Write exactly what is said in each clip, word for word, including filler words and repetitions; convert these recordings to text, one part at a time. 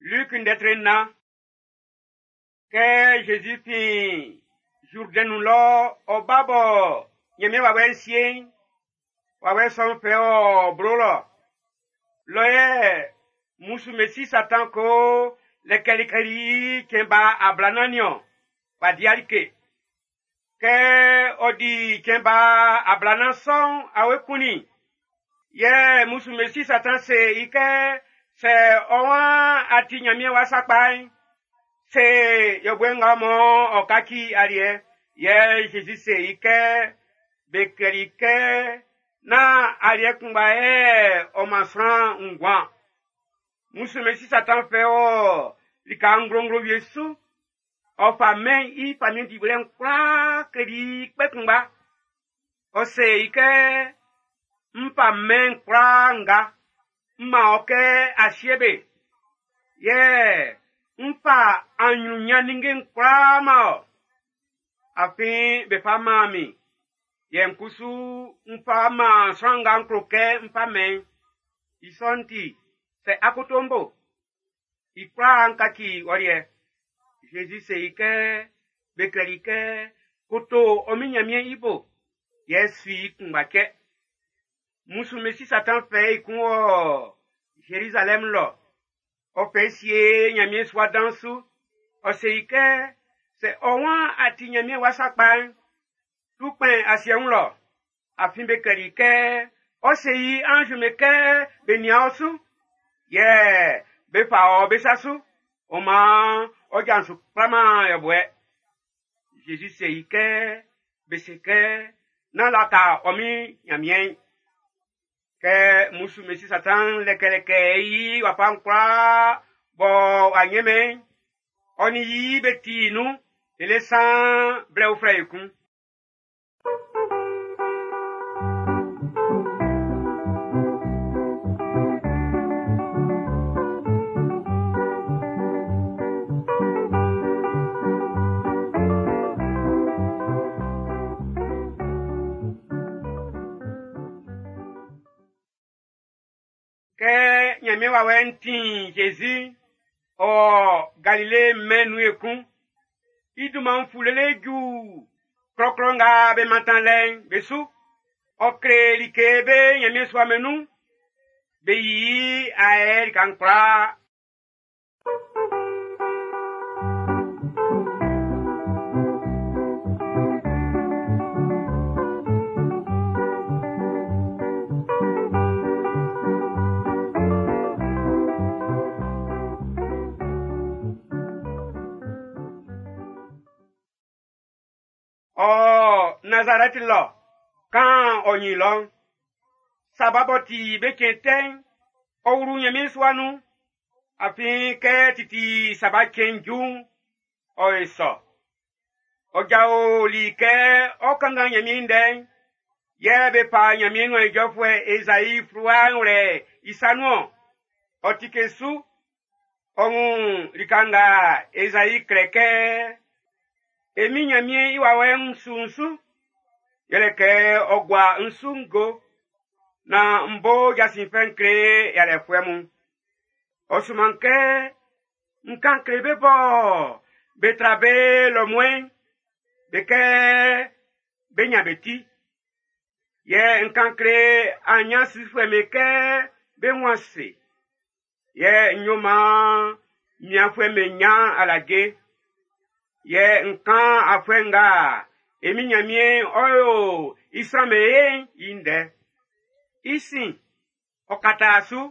Luc ndetrena que Jésus fit Jourdain nous lo obabo nyame wa wensien wa we son fe o brolo loye musu mesi satan ko le kelikali kemba ablananio wa dialike ke odi kemba ablananson awekuni ye musu mesi satan se ike se owa ati nyame wa sapai se yobwenga mo okaki arie ye Jésus se ike bekerike na arie kumba e o masran ngwa musu mesi satan fe o lika ngrongro yesu o fa men i fa men di blen kwa kedi pekumba o se ike mpa men kwa nga ma oke asiebe ye mpa anyunya ningen kwa ma afin be fa mami ye mkusu mpa ma sanga nkroke mpa men isonti se akotombo ikwa ankaki orie Jésus se ike bekerike koto ominyamie ibo yesui kumbake musu mesi satan fe ikun o Jérusalem lo o fe sie nyamie swa dansu o se ike se owan ati nyamie wasakpan tupen asien lo afin bekerike o se yi ange meke beniaosu ye be fa o besasu o ma o jansu prama yobwe Jésus se ike beseke na laka omi nyamien ke musu mesi satan lekeleke yi wapankwa bo anyeme oni yi beti nu ele san breu freikun ke nyame wa wenti Jésus o Galilée menu ekun iduma mfulele ju krokronga be matanlen besu o kreli kebe nyame swa menu be yi aer kankra o Nazareth lo kan onyi lo sababoti be kenten o wuru nyame swanu afin ke titi sabakenju o eso o jao li ke o kanga nyame nden ye be pa nyame no ejofwe Esaïe fruanre isanu o tikesu on likanga Esaïe kreke emi nyamie iwawe nsunsu yeleke ogwa nsungo na mbo jasinfen kre yale fuemu osumanke nkan krebe bo betrabe lo mwen beke benya beti ye nkan kre anya sifuemeke benwase ye nyoma nyafueme nya alage ye nkan afwenga emi nyamie oyo isame inde isi okatasu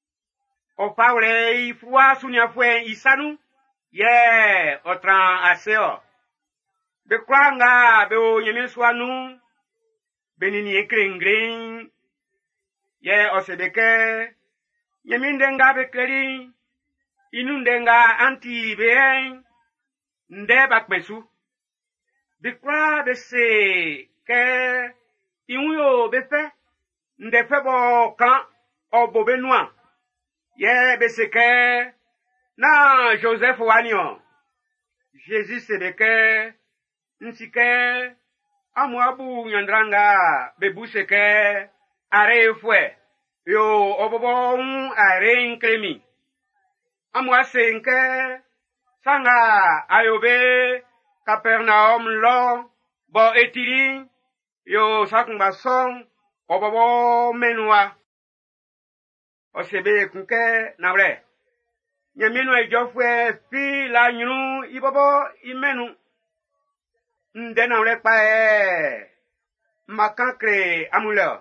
opawre ifwa sunyafwe isanu ye otran aseo be kwanga be o nyamie swanu benini ekrengren ye osedeke nyamie ndenga be kleri inundenga anti be nde bakpesu bikra bese ke iwuyo befe nde febo kan obo benua ye bese ke na Joseph wanio Jésus sebeke nsike amwabu nyandrang bebuse ke are fwe yo obobo are nkremi amwa senke sanga ayobe Capernaum lo bo etiri yo sakungba song obobo menua osebe kunke nawre nyeminu ejofwe fi la nyunu ibobo imenu nde nawre pa e makankre amule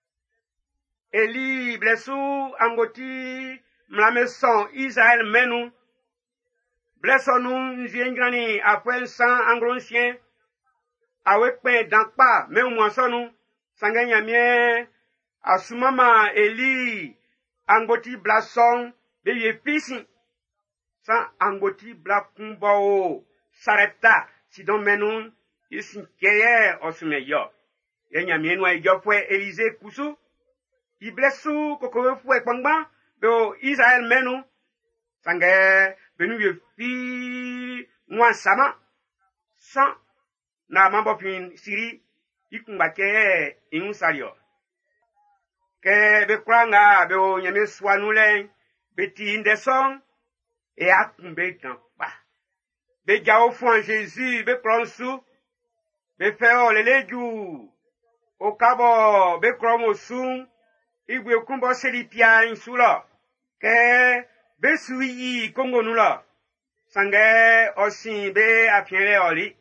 Eli blesu angoti mlameson Israël menu blessonu njiengrani afwen san angronsien avec pen dankpa me mwansonu sanganya mie asumama Eli angoti blason de yefisi san angoti blakumbo sareta sidon menu isin keye osumeyo yenya mie no ejofwe Elise kusu iblesu kokowe fwe kpangba do Israël menu sange benu ye fi mwa sama san na mambo fin siri ikumba ke inu sario ke be kranga be o nyame swanule beti indeson e akumbe tanpa be jao fon Jésus be kronsu be feo leleju o kabo be kromo sun igwe kumbo selipia insulo ke be suyi kongo nula sange osin be afiere oli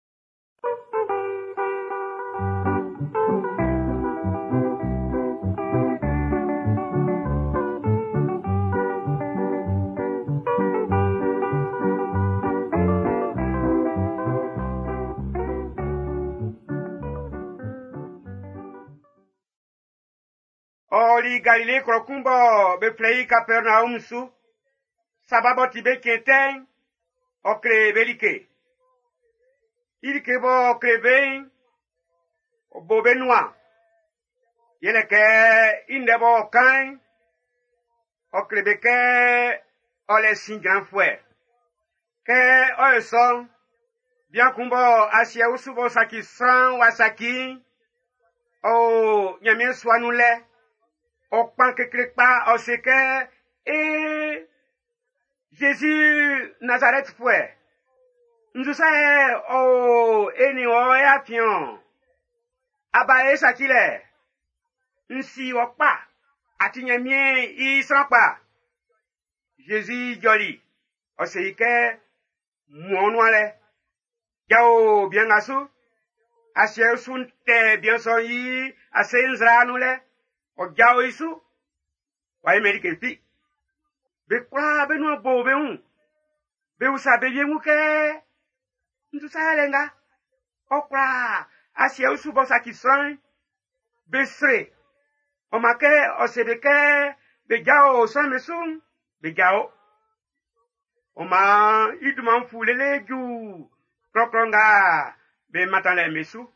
Oli Galilée krokumbo be plei Capernaum su sababo tibe kenten o krebelike ilike bo kreben o bobenwa yeleke indebo kan o krebeke o le singran fue ke o eso bien kumbo asia usubo saki san wasaki o nyame swanule Okpan kekrekpa oseke e Jésus Nazareth fue. Nzusa e o eni o e afion. Aba e sakile. Nsi okpa ati nyemie i sanpa. Jésus joli. Oseke muonwale. Yao bien asu. Asye sunte bien so yi ase nzra anule. O jao isu wa Amerike fi be kwa be no bo be un be usa be yengu ke ntu salenga o kwa asia usu bosa kisran be sre o make o sebeke be jao so mesun be jao o ma iduma fulele ju krokronga be matale mesu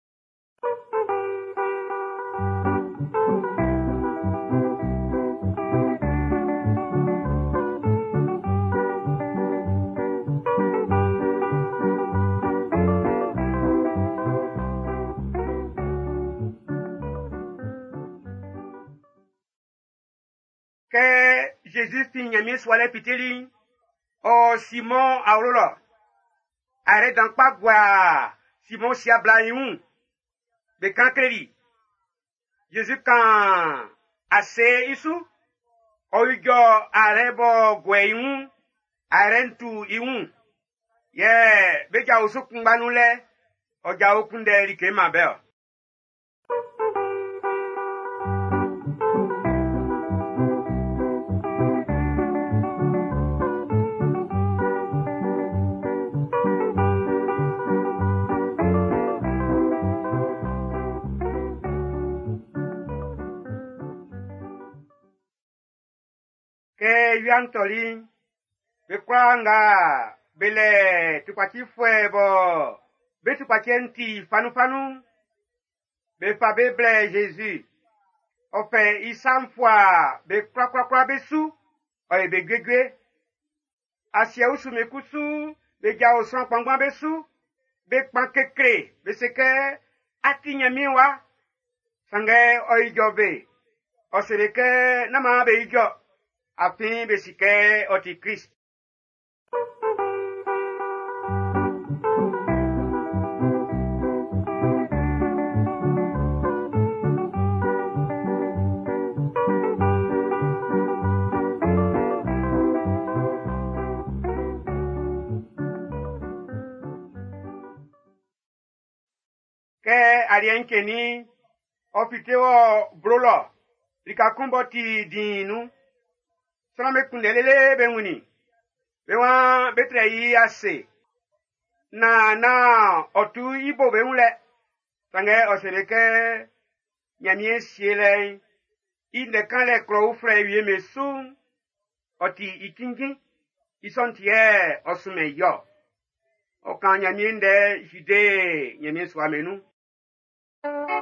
que Jésus finit soit les piteli o Simon aurolo arrête dans pas gwa Simon siablaïun de kankleri Jésus quand assez isu o yo arebo gweyun arentu iun ye beja osukunbanule oja okunde rike mabel que yantoli be kwanga bele tupati fuebo be tupati enti fanu fanu be fa be ble Jésus o fe isam fois be kwa kwa kwa besu o e be gwegwe asia usu mekusu be ja o san pangwa besu be pan kekre be seke atinya miwa sange o ijobe o sereke na ma be ijo afin besike oti Christ. Ke arien keni ofitewo brolo likakumboti dinu solome kundelele benwini bewa betre yi ase na na otu ibo benwule tange oseleke nyamie siele inde kanle kro ufre wie mesu oti ikingi isontie osume yo okan nyamie nde jide nyamie swamenu.